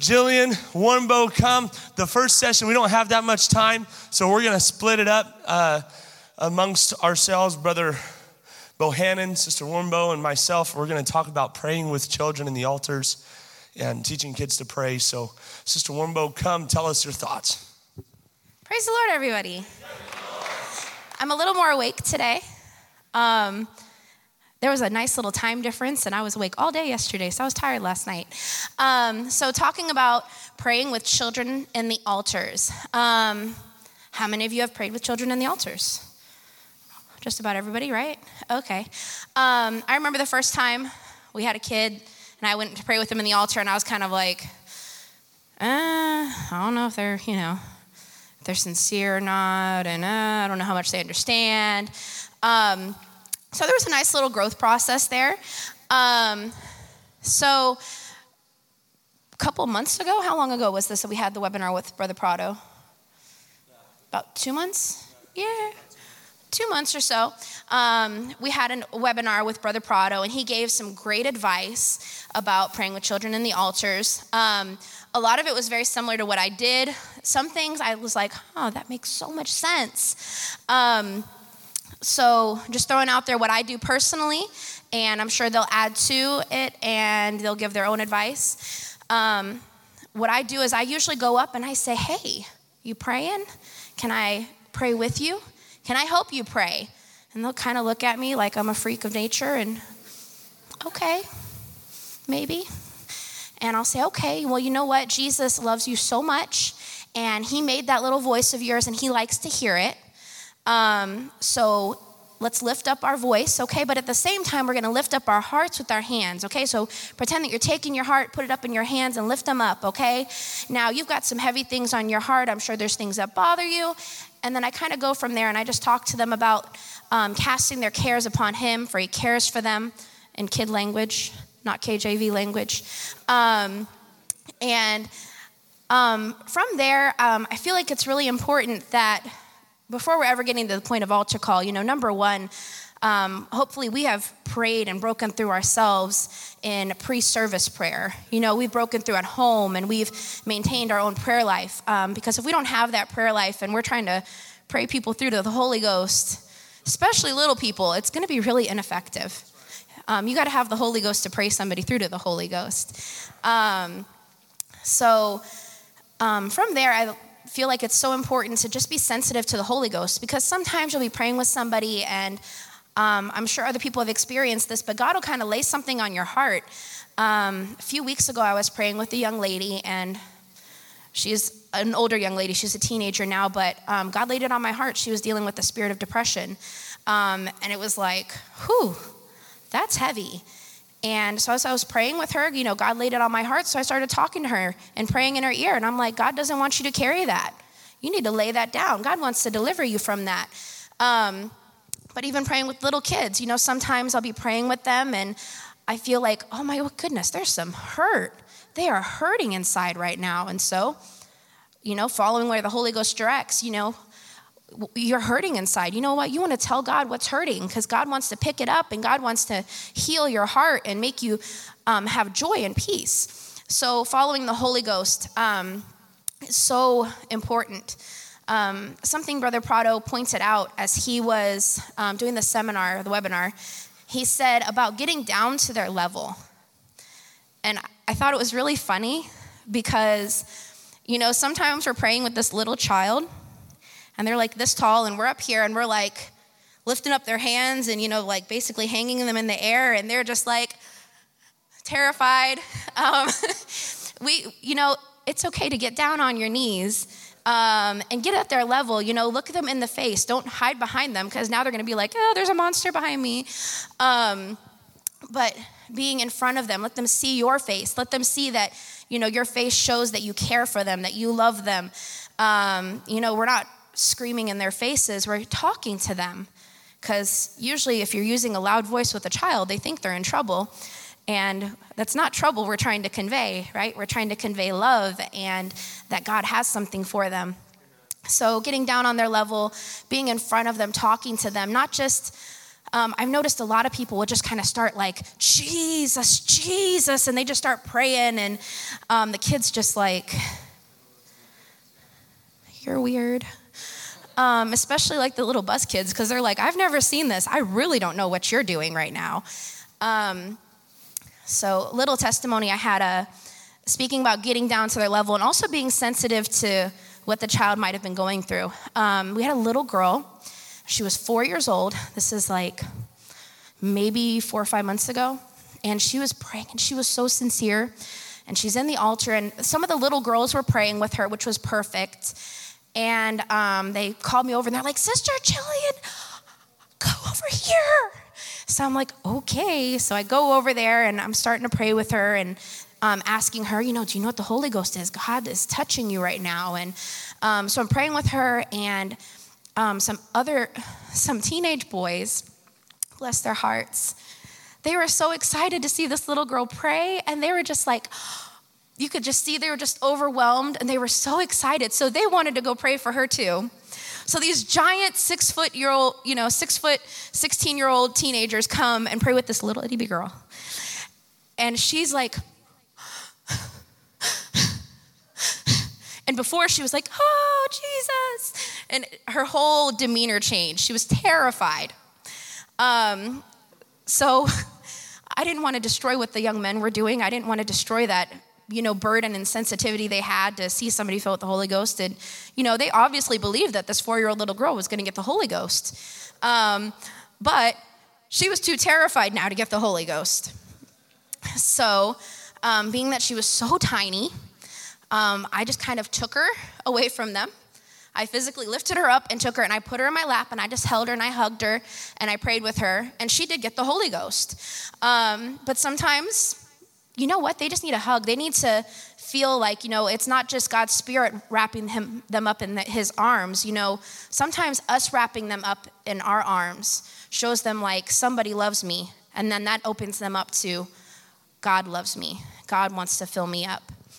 Jillian, Warrenbo, come. The first session, we don't have that much time, so we're going to split it up amongst ourselves. Brother Bohannon, Sister Warrenbo, and myself, we're going to talk about praying with children in the altars and teaching kids to pray. So, Sister Warrenbo, come, tell us your thoughts. Praise the Lord, everybody. I'm a little more awake today. There was a nice little time difference, and I was awake all day yesterday, so I was tired last night. So talking about praying with children in the altars. How many of you have prayed with children in the altars? Just about everybody, right? Okay. I remember the first time we had a kid, and I went to pray with him in the altar, and I was kind of like, I don't know if they're, if they're sincere or not, and I don't know how much they understand. So there was a nice little growth process there. So a couple months ago, how long ago was this that we had the webinar with Brother Prado? About 2 months? Yeah, 2 months or so. We had a webinar with Brother Prado, and he gave some great advice about praying with children in the altars. A lot of it was very similar to what I did. Some things I was like, oh, that makes so much sense. So just throwing out there what I do personally, and I'm sure they'll add to it and they'll give their own advice. What I do is I usually go up and I say, hey, you praying? Can I pray with you? Can I help you pray? And they'll kind of look at me like I'm a freak of nature and, okay, maybe. And I'll say, okay, well, you know what? Jesus loves you so much, and he made that little voice of yours, and he likes to hear it. So let's lift up our voice, okay? But at the same time, we're going to lift up our hearts with our hands, okay? So pretend that you're taking your heart, put it up in your hands, and lift them up, okay? Now, you've got some heavy things on your heart. I'm sure there's things that bother you. And then I kind of go from there, and I just talk to them about casting their cares upon him, for he cares for them in kid language, not KJV language. From there, I feel like it's really important that before we're ever getting to the point of altar call, number one, hopefully we have prayed and broken through ourselves in pre-service prayer. We've broken through at home, and we've maintained our own prayer life. Because if we don't have that prayer life and we're trying to pray people through to the Holy Ghost, especially little people, it's going to be really ineffective. You got to have the Holy Ghost to pray somebody through to the Holy Ghost. From there, I feel like it's so important to just be sensitive to the Holy Ghost, because sometimes you'll be praying with somebody, and I'm sure other people have experienced this, but God will kind of lay something on your heart. A few weeks ago, I was praying with a young lady, and she's an older young lady. She's a teenager now, but God laid it on my heart. She was dealing with the spirit of depression, and it was like, whew, that's heavy. And so as I was praying with her, God laid it on my heart, so I started talking to her and praying in her ear. And I'm like, God doesn't want you to carry that. You need to lay that down. God wants to deliver you from that. But even praying with little kids, sometimes I'll be praying with them, and I feel like, oh my goodness, there's some hurt. They are hurting inside right now. And so, following where the Holy Ghost directs, you're hurting inside. You know what? You want to tell God what's hurting, because God wants to pick it up, and God wants to heal your heart and make you have joy and peace. So following the Holy Ghost is so important. Something Brother Prado pointed out as he was doing the webinar, he said about getting down to their level. And I thought it was really funny because, sometimes we're praying with this little child, and they're like this tall, and we're up here, and we're like lifting up their hands and, like basically hanging them in the air, and they're just like terrified. It's okay to get down on your knees and get at their level, look at them in the face. Don't hide behind them, because now they're going to be like, oh, there's a monster behind me. But being in front of them, let them see your face. Let them see that, your face shows that you care for them, that you love them. We're not screaming in their faces, we're talking to them, because usually if you're using a loud voice with a child, they think they're in trouble, and that's not trouble we're trying to convey, right? We're trying to convey love and that God has something for them. So getting down on their level, being in front of them, talking to them, not just I've noticed a lot of people will just kind of start like, Jesus, Jesus, and they just start praying, and the kids just like, you're weird. Especially like the little bus kids, because they're like, I've never seen this. I really don't know what you're doing right now. So little testimony I had, speaking about getting down to their level and also being sensitive to what the child might have been going through. We had a little girl. She was 4 years old. This is like maybe 4 or 5 months ago. And she was praying, and she was so sincere. And she's in the altar, and some of the little girls were praying with her, which was perfect. And they called me over, and they're like, Sister Jillian, go over here. So I'm like, okay. So I go over there, and I'm starting to pray with her, and asking her, do you know what the Holy Ghost is? God is touching you right now. And so I'm praying with her, and some teenage boys, bless their hearts, they were so excited to see this little girl pray, and they were just like, you could just see they were just overwhelmed, and they were so excited. So they wanted to go pray for her too. So these giant 6 foot, 16-year-old teenagers come and pray with this little itty bitty girl. And she's like, and before she was like, oh, Jesus. And her whole demeanor changed. She was terrified. So I didn't want to destroy what the young men were doing. I didn't want to destroy that, burden and sensitivity they had to see somebody filled with the Holy Ghost. And, they obviously believed that this 4-year-old little girl was going to get the Holy Ghost. But she was too terrified now to get the Holy Ghost. So being that she was so tiny, I just kind of took her away from them. I physically lifted her up and took her, and I put her in my lap, and I just held her, and I hugged her, and I prayed with her, and she did get the Holy Ghost. But sometimes, you know what? They just need a hug. They need to feel like, it's not just God's Spirit wrapping them up in his arms. Sometimes us wrapping them up in our arms shows them like somebody loves me, and then that opens them up to God loves me. God wants to fill me up.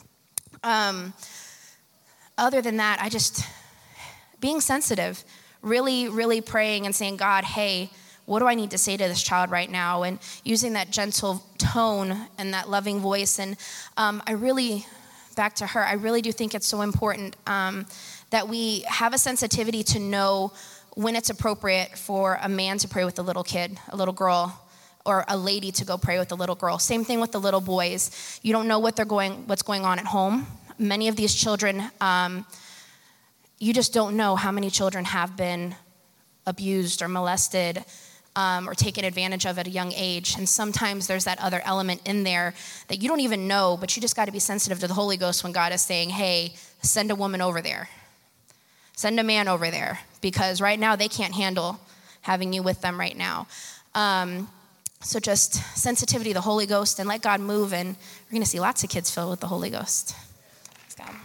Other than that, being sensitive, really, really praying and saying, God, hey, what do I need to say to this child right now? And using that gentle tone and that loving voice. And back to her, I really do think it's so important that we have a sensitivity to know when it's appropriate for a man to pray with a little kid, a little girl, or a lady to go pray with a little girl. Same thing with the little boys. You don't know what's going on at home. Many of these children, you just don't know how many children have been abused or molested or taken advantage of at a young age. And sometimes there's that other element in there that you don't even know, but you just got to be sensitive to the Holy Ghost when God is saying, hey, send a woman over there. Send a man over there, because right now they can't handle having you with them right now. So just sensitivity to the Holy Ghost, and let God move, and we're going to see lots of kids filled with the Holy Ghost. Thanks, God.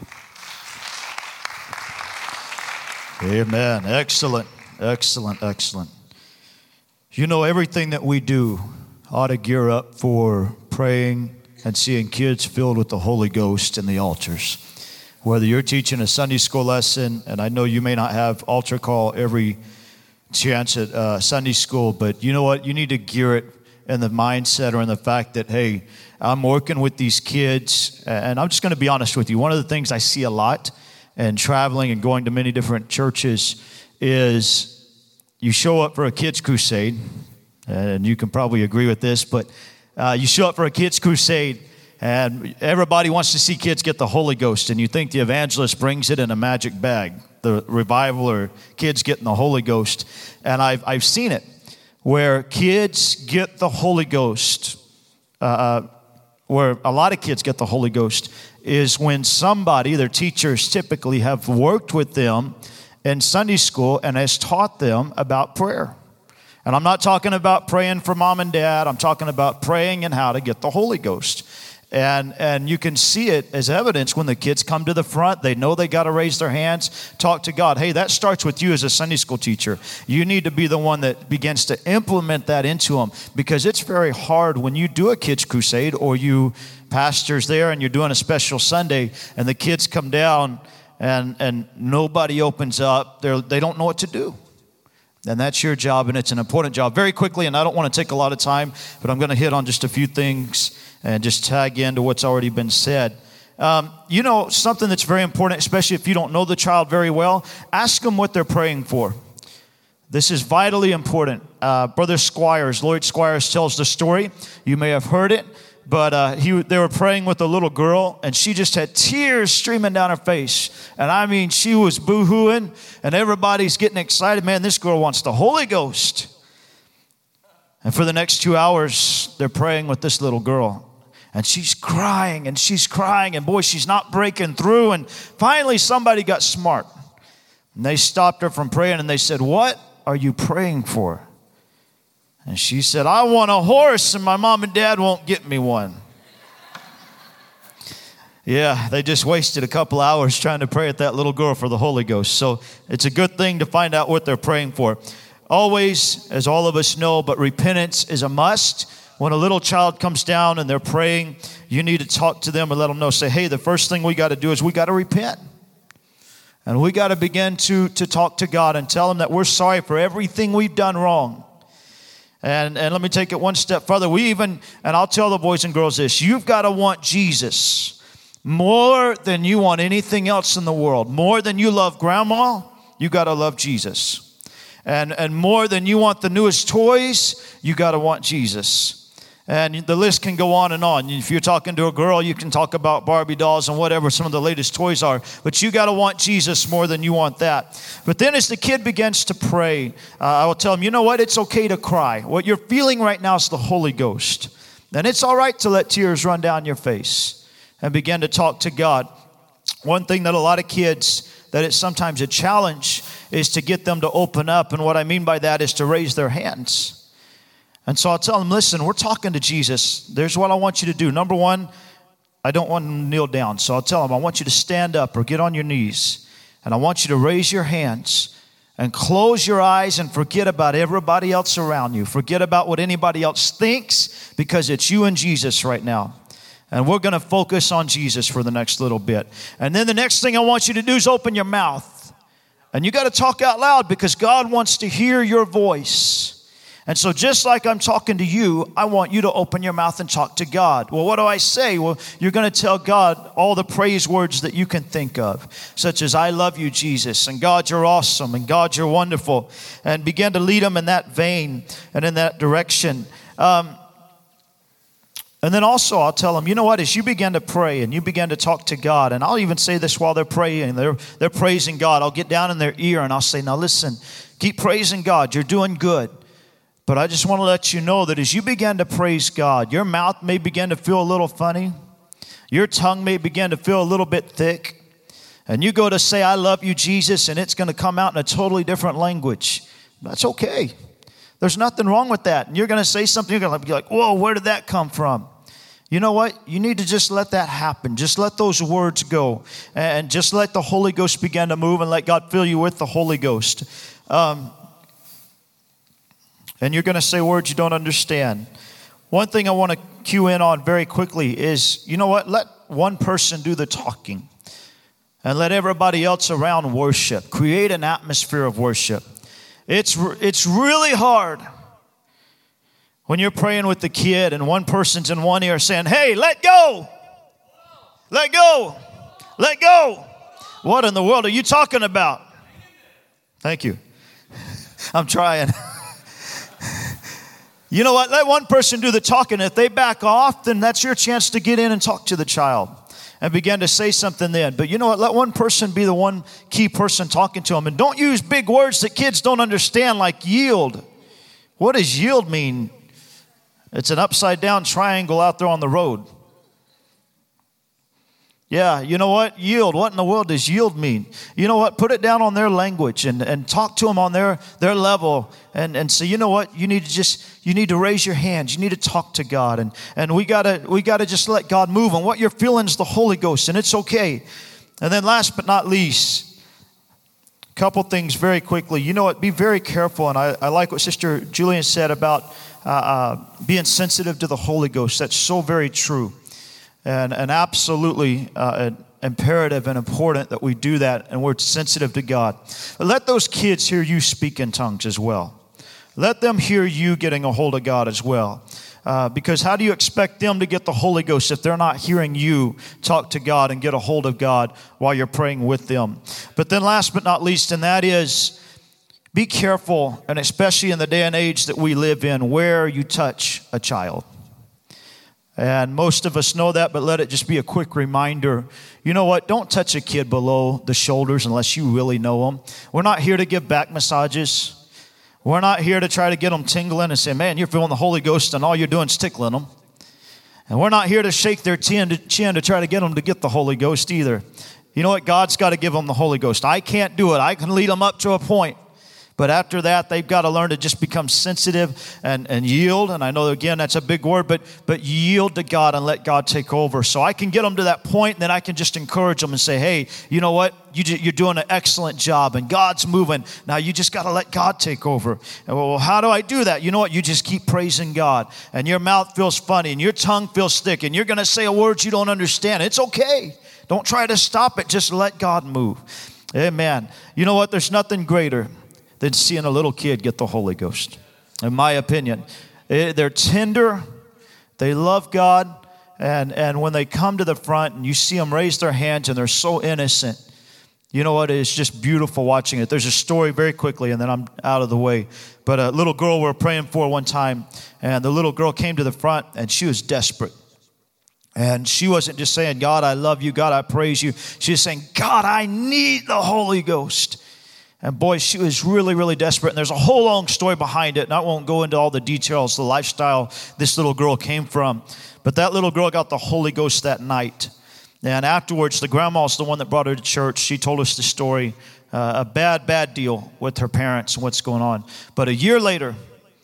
Amen. Excellent, excellent, excellent. Everything that we do ought to gear up for praying and seeing kids filled with the Holy Ghost in the altars. Whether you're teaching a Sunday school lesson, and I know you may not have altar call every chance at Sunday school, but you know what? You need to gear it in the mindset or in the fact that, hey, I'm working with these kids, and I'm just going to be honest with you. One of the things I see a lot and traveling and going to many different churches is you show up for a kids crusade, and you can probably agree with this, but you show up for a kids crusade, and everybody wants to see kids get the Holy Ghost, and you think the evangelist brings it in a magic bag, the revival or kids getting the Holy Ghost. And I've seen it where kids get the Holy Ghost, where a lot of kids get the Holy Ghost is when somebody, their teachers typically have worked with them in Sunday school and has taught them about prayer. And I'm not talking about praying for mom and dad. I'm talking about praying and how to get the Holy Ghost. And you can see it as evidence when the kids come to the front. They know they got to raise their hands, talk to God. Hey, that starts with you as a Sunday school teacher. You need to be the one that begins to implement that into them, because it's very hard when you do a kids crusade or you pastors there and you're doing a special Sunday and the kids come down and nobody opens up. They don't know what to do. And that's your job, and it's an important job. Very quickly, and I don't want to take a lot of time, but I'm going to hit on just a few things and just tag into what's already been said. Something that's very important, especially if you don't know the child very well, ask them what they're praying for. This is vitally important. Brother Squires, Lloyd Squires tells the story. You may have heard it, but they were praying with a little girl, and she just had tears streaming down her face. And I mean, she was boo-hooing, and everybody's getting excited. Man, this girl wants the Holy Ghost. And for the next 2 hours, they're praying with this little girl. And she's crying, and boy, she's not breaking through. And finally, somebody got smart. And they stopped her from praying, and they said, "What are you praying for?" And she said, "I want a horse, and my mom and dad won't get me one." Yeah, they just wasted a couple hours trying to pray at that little girl for the Holy Ghost. So it's a good thing to find out what they're praying for. Always, as all of us know, but repentance is a must. When a little child comes down and they're praying, you need to talk to them and let them know. Say, hey, the first thing we got to do is we got to repent. And we got to begin to talk to God and tell Him that we're sorry for everything we've done wrong. And let me take it one step further. And I'll tell the boys and girls this, you've got to want Jesus more than you want anything else in the world. More than you love grandma, you got to love Jesus. And more than you want the newest toys, you got to want Jesus. And the list can go on and on. If you're talking to a girl, you can talk about Barbie dolls and whatever some of the latest toys are. But you got to want Jesus more than you want that. But then as the kid begins to pray, I will tell him, you know what? It's okay to cry. What you're feeling right now is the Holy Ghost. And it's all right to let tears run down your face and begin to talk to God. One thing that a lot of kids, that it's sometimes a challenge, is to get them to open up. And what I mean by that is to raise their hands. And so I'll tell them, listen, we're talking to Jesus. There's what I want you to do. Number one, I don't want them to kneel down. So I'll tell them, I want you to stand up or get on your knees. And I want you to raise your hands and close your eyes and forget about everybody else around you. Forget about what anybody else thinks, because it's you and Jesus right now. And we're going to focus on Jesus for the next little bit. And then the next thing I want you to do is open your mouth. And you got to talk out loud, because God wants to hear your voice. And so just like I'm talking to you, I want you to open your mouth and talk to God. Well, what do I say? Well, you're going to tell God all the praise words that you can think of, such as, I love you, Jesus, and God, you're awesome, and God, you're wonderful, and begin to lead them in that vein and in that direction. And then also I'll tell them, you know what, as you begin to pray and you begin to talk to God, and I'll even say this while they're praying, they're praising God, I'll get down in their ear and I'll say, now listen, keep praising God, you're doing good. But I just want to let you know that as you begin to praise God, your mouth may begin to feel a little funny. Your tongue may begin to feel a little bit thick. And you go to say, I love you, Jesus, and it's going to come out in a totally different language. That's okay. There's nothing wrong with that. And you're going to say something, you're going to be like, whoa, where did that come from? You know what? You need to just let that happen. Just let those words go. And just let the Holy Ghost begin to move, and let God fill you with the Holy Ghost. And you're going to say words you don't understand. One thing I want to cue in on very quickly is, you know what? Let one person do the talking. And let everybody else around worship. Create an atmosphere of worship. It's really hard when you're praying with the kid and one person's in one ear saying, hey, let go. Let go. Let go. What in the world are you talking about? Thank you. I'm trying. You know what? Let one person do the talking. If they back off, then that's your chance to get in and talk to the child and begin to say something then. But you know what? Let one person be the one key person talking to them. And don't use big words that kids don't understand, like yield. What does yield mean? It's an upside down triangle out there on the road. Yeah, you know what? Yield. What in the world does yield mean? You know what? Put it down on their language and talk to them on their level and say, you know what? You need to raise your hands. You need to talk to God. And we gotta just let God move. And what you're feeling is the Holy Ghost, and it's okay. And then last but not least, a couple things very quickly. You know what? Be very careful. And I like what Sister Julian said about being sensitive to the Holy Ghost. That's so very true. And absolutely, imperative and important that we do that and we're sensitive to God. But let those kids hear you speak in tongues as well. Let them hear you getting a hold of God as well. Because how do you expect them to get the Holy Ghost if they're not hearing you talk to God and get a hold of God while you're praying with them? But then last but not least, and that is, be careful, and especially in the day and age that we live in, where you touch a child. And most of us know that, but let it just be a quick reminder. You know what? Don't touch a kid below the shoulders unless you really know them. We're not here to give back massages. We're not here to try to get them tingling and say, man, you're feeling the Holy Ghost and all you're doing is tickling them. And we're not here to shake their chin to try to get them to get the Holy Ghost either. You know what? God's got to give them the Holy Ghost. I can't do it. I can lead them up to a point. But after that, they've got to learn to just become sensitive and yield. And I know, again, that's a big word, but yield to God and let God take over. So I can get them to that point, and then I can just encourage them and say, hey, you know what? You're doing an excellent job, and God's moving. Now you just got to let God take over. And well, how do I do that? You know what? You just keep praising God, and your mouth feels funny, and your tongue feels thick, and you're going to say a word you don't understand. It's okay. Don't try to stop it. Just let God move. Amen. You know what? There's nothing greater than seeing a little kid get the Holy Ghost, in my opinion. They're tender, they love God, and when they come to the front and you see them raise their hands and they're so innocent, you know what, it's just beautiful watching it. There's a story very quickly, and then I'm out of the way. But a little girl we were praying for one time, and the little girl came to the front, and she was desperate. And she wasn't just saying, God, I love you, God, I praise you. She was saying, God, I need the Holy Ghost. And boy, she was really, really desperate. And there's a whole long story behind it. And I won't go into all the details, the lifestyle this little girl came from. But that little girl got the Holy Ghost that night. And afterwards, the grandma's the one that brought her to church. She told us the story, a bad deal with her parents and what's going on. But a year later,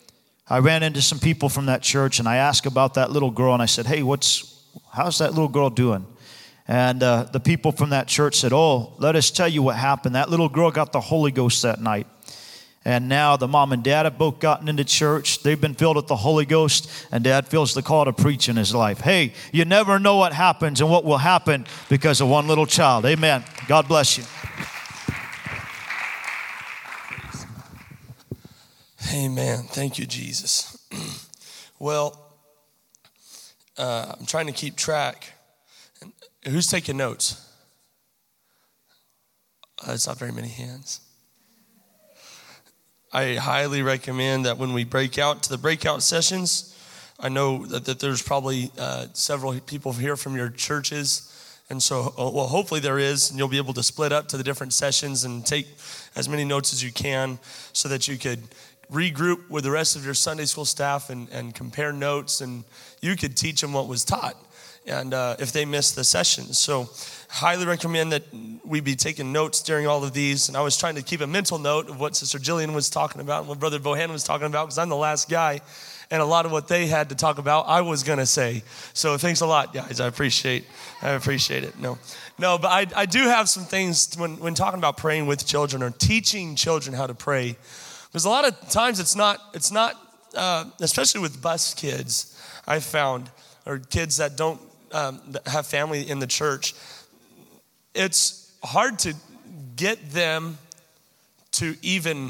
I ran into some people from that church. And I asked about that little girl. And I said, hey, how's that little girl doing? And the people from that church said, oh, let us tell you what happened. That little girl got the Holy Ghost that night. And now the mom and dad have both gotten into church. They've been filled with the Holy Ghost. And dad feels the call to preach in his life. Hey, you never know what happens and what will happen because of one little child. Amen. God bless you. Amen. Thank you, Jesus. Well, I'm trying to keep track. Who's taking notes? It's not very many hands. I highly recommend that when we break out to the breakout sessions, I know that there's probably several people here from your churches. And so, well, hopefully there is, and you'll be able to split up to the different sessions and take as many notes as you can so that you could regroup with the rest of your Sunday school staff and compare notes, and you could teach them what was taught. And if they miss the session. So highly recommend that we be taking notes during all of these. And I was trying to keep a mental note of what Sister Jillian was talking about and what Brother Bohannon was talking about, because I'm the last guy. And a lot of what they had to talk about, I was going to say. So thanks a lot, guys. I appreciate it. No, but I do have some things when talking about praying with children or teaching children how to pray. Because a lot of times it's not, especially with bus kids, I've found, or kids that don't have family in the church, it's hard to get them to even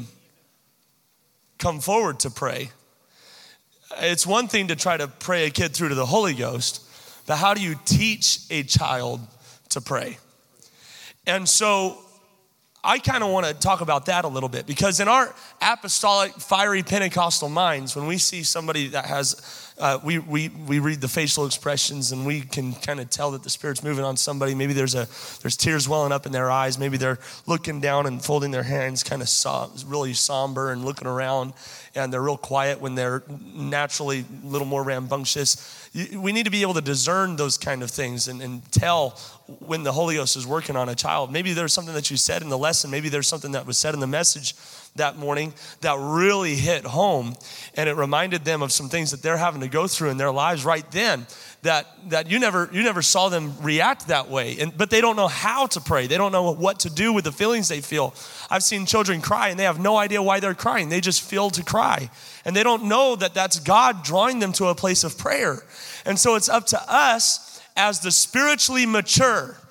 come forward to pray. It's one thing to try to pray a kid through to the Holy Ghost, but how do you teach a child to pray? And so I kind of want to talk about that a little bit, because in our apostolic, fiery Pentecostal minds, when we see somebody that has we read the facial expressions, and we can kind of tell that the Spirit's moving on somebody. Maybe there's tears welling up in their eyes. Maybe they're looking down and folding their hands, kind of really somber and looking around, and they're real quiet when they're naturally a little more rambunctious. We need to be able to discern those kind of things and tell when the Holy Ghost is working on a child. Maybe there's something that you said in the lesson. Maybe there's something that was said in the message that morning that really hit home, and it reminded them of some things that they're having to go through in their lives right then that you never saw them react that way. But they don't know how to pray. They don't know what to do with the feelings they feel. I've seen children cry and they have no idea why they're crying. They just feel to cry. And they don't know that that's God drawing them to a place of prayer. And so it's up to us as the spiritually mature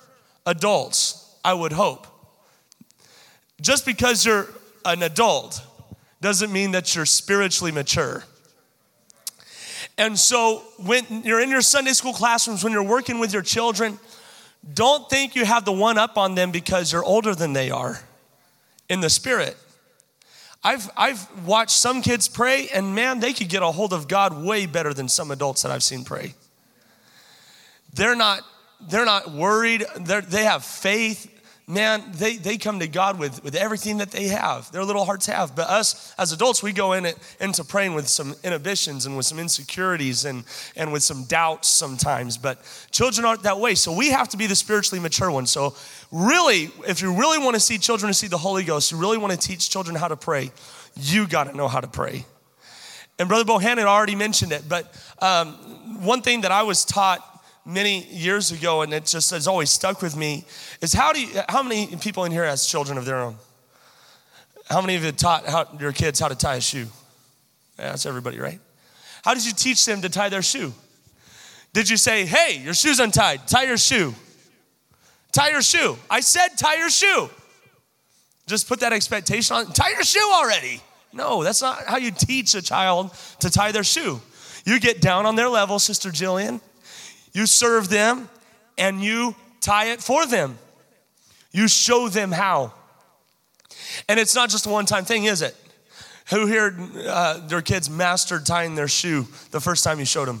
adults, I would hope. Just because you're an adult doesn't mean that you're spiritually mature. And so when you're in your Sunday school classrooms, when you're working with your children, don't think you have the one up on them because you're older than they are in the spirit. I've watched some kids pray, and man, they could get a hold of God way better than some adults that I've seen pray. They're not worried. They have faith. Man, they come to God with everything that they have, their little hearts have. But us as adults, we go into praying with some inhibitions and with some insecurities and with some doubts sometimes. But children aren't that way. So we have to be the spiritually mature ones. So really, if you really want to see children see the Holy Ghost, you really want to teach children how to pray, you got to know how to pray. And Brother Bohannon already mentioned it. But one thing that I was taught many years ago, and it just has always stuck with me, is how many people in here has children of their own? How many of you taught your kids how to tie a shoe? Yeah, that's everybody, right? How did you teach them to tie their shoe? Did you say, hey, your shoe's untied, tie your shoe? Tie your shoe. I said tie your shoe. Just put that expectation on, tie your shoe already. No, that's not how you teach a child to tie their shoe. You get down on their level, Sister Jillian. You serve them, and you tie it for them. You show them how. And it's not just a one-time thing, is it? Who here, their kids mastered tying their shoe the first time you showed them?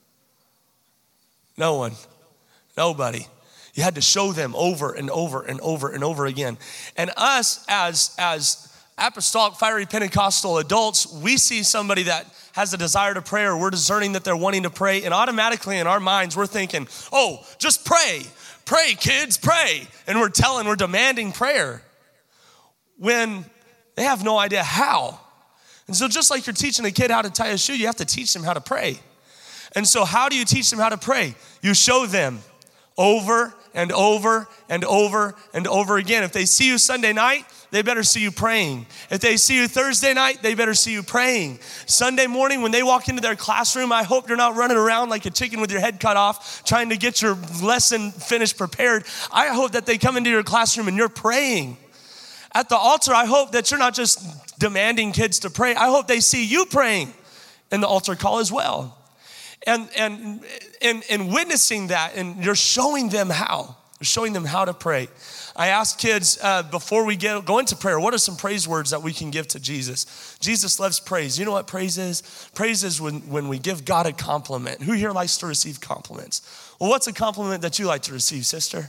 No one. Nobody. You had to show them over and over and over and over again. And us as apostolic, fiery Pentecostal adults, we see somebody that has a desire to pray, or we're discerning that they're wanting to pray, and automatically in our minds we're thinking, oh, just pray. Pray, kids, pray. And we're demanding prayer when they have no idea how. And so just like you're teaching a kid how to tie a shoe, you have to teach them how to pray. And so how do you teach them how to pray? You show them over and over and over and over again. If they see you Sunday night, they better see you praying. If they see you Thursday night, they better see you praying. Sunday morning, when they walk into their classroom, I hope you're not running around like a chicken with your head cut off, trying to get your lesson finished prepared. I hope that they come into your classroom and you're praying. At the altar, I hope that you're not just demanding kids to pray. I hope they see you praying in the altar call as well. And witnessing that, and you're showing them how. You're showing them how to pray. I ask kids before we go into prayer, what are some praise words that we can give to Jesus? Jesus loves praise. You know what praise is? Praise is when we give God a compliment. Who here likes to receive compliments? Well, what's a compliment that you like to receive, sister?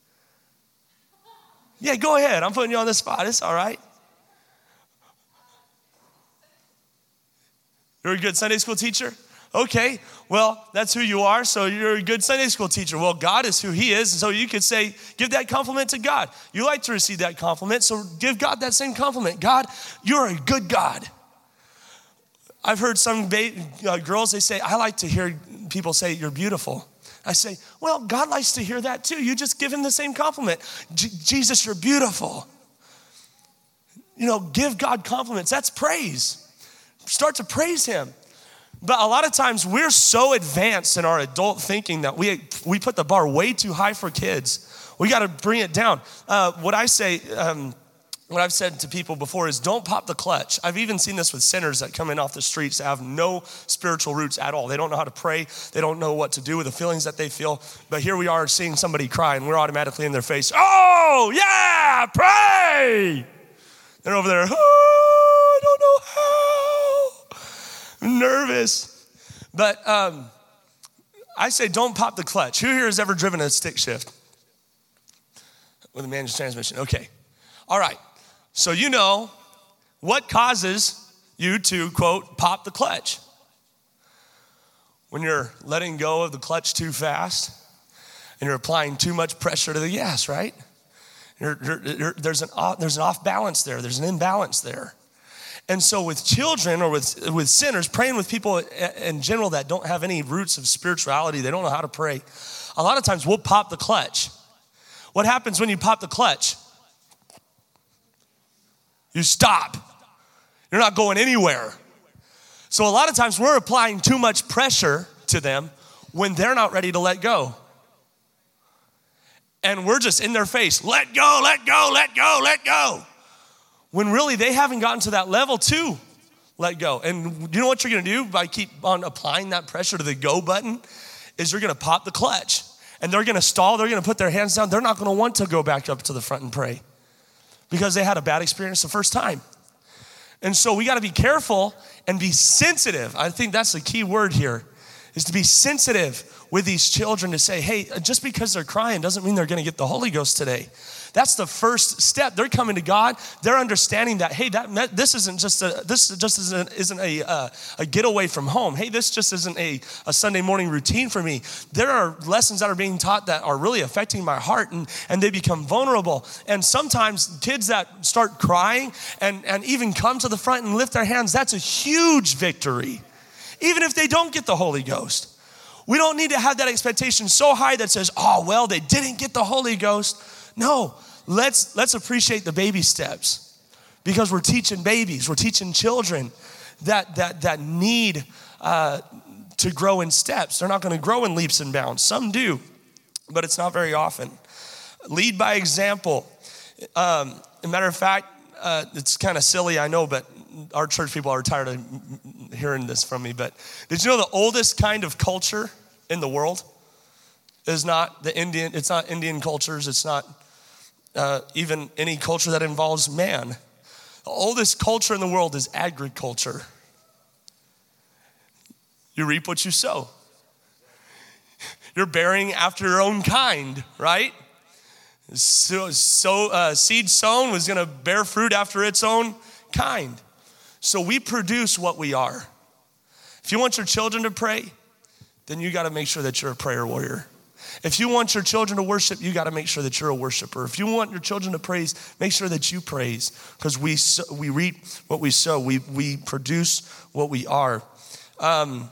Yeah, go ahead. I'm putting you on the spot. It's all right. You're a good Sunday school teacher? Okay, well, that's who you are, so you're a good Sunday school teacher. Well, God is who he is, and so you could say, give that compliment to God. You like to receive that compliment, so give God that same compliment. God, you're a good God. I've heard some girls, they say, I like to hear people say, you're beautiful. I say, well, God likes to hear that too. You just give him the same compliment. Jesus, you're beautiful. You know, give God compliments. That's praise. Start to praise him. But a lot of times we're so advanced in our adult thinking that we put the bar way too high for kids. We got to bring it down. What I've said to people before is don't pop the clutch. I've even seen this with sinners that come in off the streets that have no spiritual roots at all. They don't know how to pray. They don't know what to do with the feelings that they feel. But here we are seeing somebody cry, and we're automatically in their face. Oh, yeah, pray. They're over there, oh, I don't know how. I'm nervous. But I say don't pop the clutch. Who here has ever driven a stick shift with a manual transmission? Okay. All right. So you know what causes you to, quote, pop the clutch? When you're letting go of the clutch too fast and you're applying too much pressure to the gas, right? There's an off balance there. There's an imbalance there. And so with children or with sinners, praying with people in general that don't have any roots of spirituality, they don't know how to pray, a lot of times we'll pop the clutch. What happens when you pop the clutch? You stop. You're not going anywhere. So a lot of times we're applying too much pressure to them when they're not ready to let go. And we're just in their face, let go, let go, let go, let go. When really they haven't gotten to that level to let go. And you know what you're gonna do by keep on applying that pressure to the go button is you're gonna pop the clutch. And they're gonna stall, they're gonna put their hands down. They're not gonna want to go back up to the front and pray because they had a bad experience the first time. And so we gotta be careful and be sensitive. I think that's the key word here, is to be sensitive with these children to say, hey, just because they're crying doesn't mean they're gonna get the Holy Ghost today. That's the first step. They're coming to God. They're understanding that, hey, this isn't a getaway from home. Hey, this just isn't a Sunday morning routine for me. There are lessons that are being taught that are really affecting my heart, and they become vulnerable. And sometimes kids that start crying and even come to the front and lift their hands, that's a huge victory, even if they don't get the Holy Ghost. We don't need to have that expectation so high that says, oh, well, they didn't get the Holy Ghost. No, let's appreciate the baby steps, because we're teaching babies, we're teaching children that need to grow in steps. They're not gonna grow in leaps and bounds. Some do, but it's not very often. Lead by example. As a matter of fact, it's kind of silly, I know, but our church people are tired of hearing this from me, but did you know the oldest kind of culture in the world is not it's not Indian cultures, it's not even any culture that involves man. The oldest culture in the world is agriculture. You reap what you sow. You're bearing after your own kind, right? So seed sown was gonna bear fruit after its own kind. So we produce what we are. If you want your children to pray, then you gotta make sure that you're a prayer warrior. If you want your children to worship, you gotta make sure that you're a worshiper. If you want your children to praise, make sure that you praise, because we reap what we sow. We produce what we are. I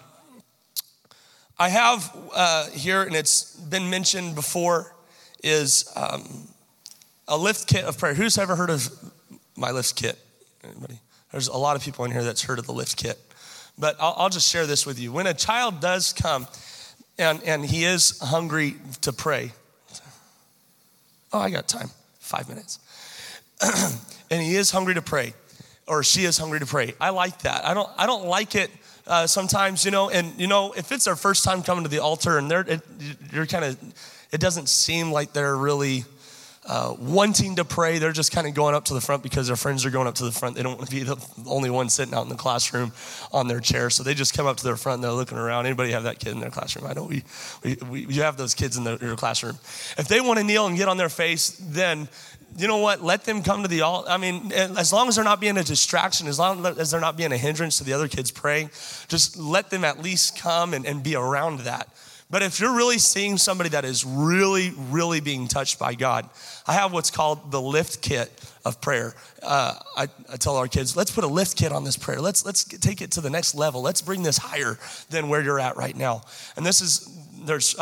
have here, and it's been mentioned before, is a lift kit of prayer. Who's ever heard of my lift kit? Anybody? There's a lot of people in here that's heard of the lift kit. But I'll just share this with you. When a child does come and he is hungry to pray. Oh, I got time, 5 minutes. And he is hungry to pray, or she is hungry to pray. I like that. I don't like it sometimes, and if it's their first time coming to the altar and it doesn't seem like they're really wanting to pray. They're just kind of going up to the front because their friends are going up to the front. They don't want to be the only one sitting out in the classroom on their chair. So they just come up to their front and they're looking around. Anybody have that kid in their classroom? I know you have those kids in your classroom. If they want to kneel and get on their face, then you know what? Let them come to the altar. I mean, as long as they're not being a distraction, as long as they're not being a hindrance to the other kids praying, just let them at least come and be around that. But if you're really seeing somebody that is really, really being touched by God, I have what's called the lift kit of prayer. I tell our kids, let's put a lift kit on this prayer. Let's take it to the next level. Let's bring this higher than where you're at right now. And there's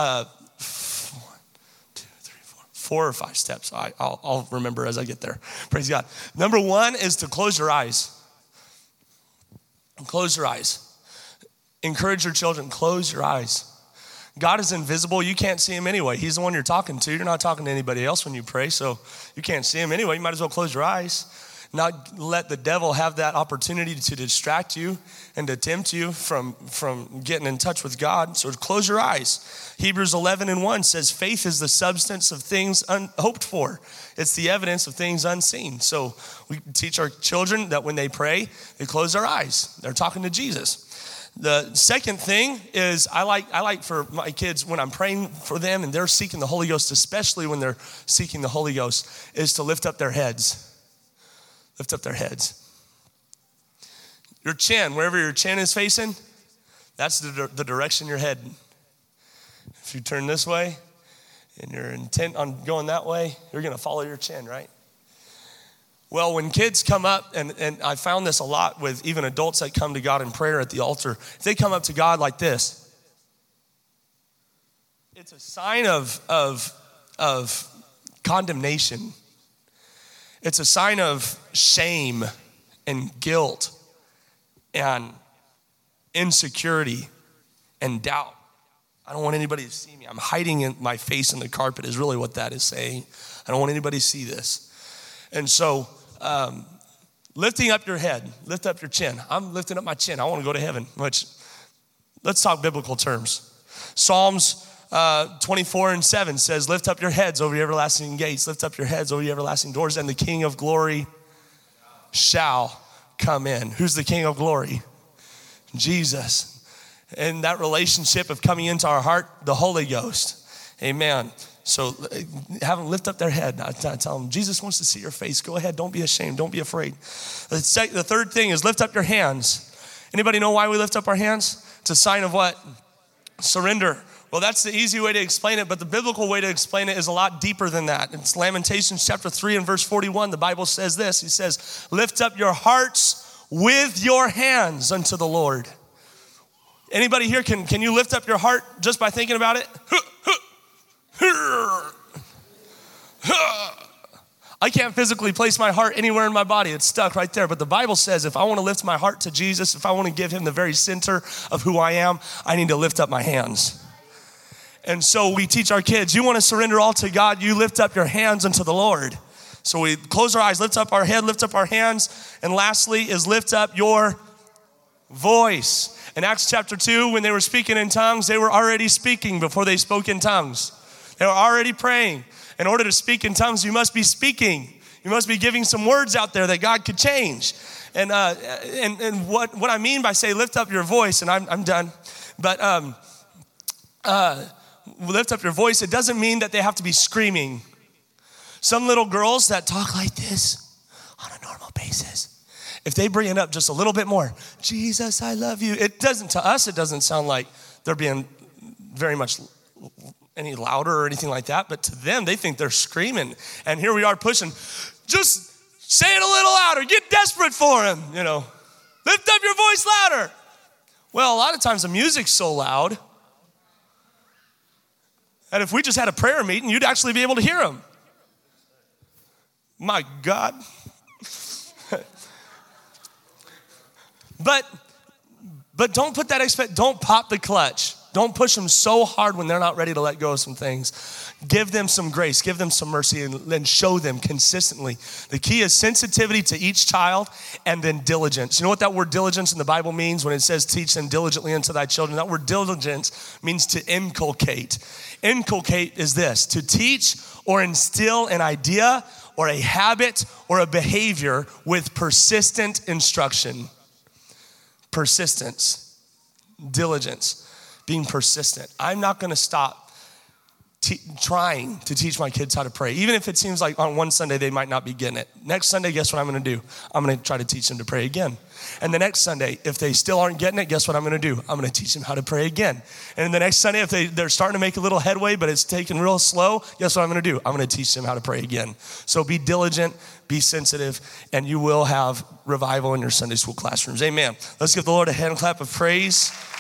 4 or 5 steps. I'll remember as I get there. Praise God. Number 1 is to close your eyes. Close your eyes. Encourage your children, close your eyes. God is invisible. You can't see him anyway. He's the one you're talking to. You're not talking to anybody else when you pray, so you can't see him anyway. You might as well close your eyes. Not let the devil have that opportunity to distract you and to tempt you from getting in touch with God. So close your eyes. Hebrews 11:1 says, faith is the substance of things hoped for. It's the evidence of things unseen. So we teach our children that when they pray, they close their eyes. They're talking to Jesus. The second thing is I like for my kids, when I'm praying for them and they're seeking the Holy Ghost, especially when they're seeking the Holy Ghost, is to lift up their heads. Lift up their heads. Your chin, wherever your chin is facing, that's the direction you're heading. If you turn this way and you're intent on going that way, you're going to follow your chin, right? Well, when kids come up, and I found this a lot with even adults that come to God in prayer at the altar, if they come up to God like this, it's a sign of condemnation. It's a sign of shame and guilt and insecurity and doubt. I don't want anybody to see me. I'm hiding my face in the carpet is really what that is saying. I don't want anybody to see this. And so lifting up your head, lift up your chin. I'm lifting up my chin. I want to go to heaven, which let's talk biblical terms. Psalms 24:7 says, lift up your heads over your everlasting gates. Lift up your heads over your everlasting doors, and the King of glory shall come in. Who's the King of glory? Jesus. And that relationship of coming into our heart, the Holy Ghost. Amen. So have them lift up their head. I tell them, Jesus wants to see your face. Go ahead. Don't be ashamed. Don't be afraid. The third thing is lift up your hands. Anybody know why we lift up our hands? It's a sign of what? Surrender. Well, that's the easy way to explain it, but the biblical way to explain it is a lot deeper than that. It's Lamentations chapter 3 and verse 41. The Bible says this. He says, lift up your hearts with your hands unto the Lord. Anybody here, can you lift up your heart just by thinking about it? I can't physically place my heart anywhere in my body. It's stuck right there. But the Bible says if I want to lift my heart to Jesus, if I want to give him the very center of who I am, I need to lift up my hands. And so we teach our kids, you want to surrender all to God, you lift up your hands unto the Lord. So we close our eyes, lift up our head, lift up our hands. And lastly is lift up your voice. In Acts chapter 2, when they were speaking in tongues, they were already speaking before they spoke in tongues. They were already praying. In order to speak in tongues, you must be speaking. You must be giving some words out there that God could change. And what I mean by say lift up your voice, and I'm done, but lift up your voice, it doesn't mean that they have to be screaming. Some little girls that talk like this on a normal basis, if they bring it up just a little bit more, Jesus, I love you. To us, it doesn't sound like they're being very much any louder or anything like that, but to them, they think they're screaming. And here we are pushing, just say it a little louder, get desperate for him, lift up your voice louder. Well, a lot of times the music's so loud that if we just had a prayer meeting, you'd actually be able to hear him. My God. But don't put that don't pop the clutch. Don't push them so hard when they're not ready to let go of some things. Give them some grace, give them some mercy, and then show them consistently. The key is sensitivity to each child and then diligence. You know what that word diligence in the Bible means when it says teach them diligently unto thy children? That word diligence means to inculcate. Inculcate is this, to teach or instill an idea or a habit or a behavior with persistent instruction. Persistence, diligence, being persistent. I'm not going to stop trying to teach my kids how to pray. Even if it seems like on one Sunday they might not be getting it. Next Sunday, guess what I'm going to do? I'm going to try to teach them to pray again. And the next Sunday, if they still aren't getting it, guess what I'm going to do? I'm going to teach them how to pray again. And the next Sunday, if they're starting to make a little headway, but it's taking real slow, guess what I'm going to do? I'm going to teach them how to pray again. So be diligent, be sensitive, and you will have revival in your Sunday school classrooms. Amen. Let's give the Lord a hand clap of praise.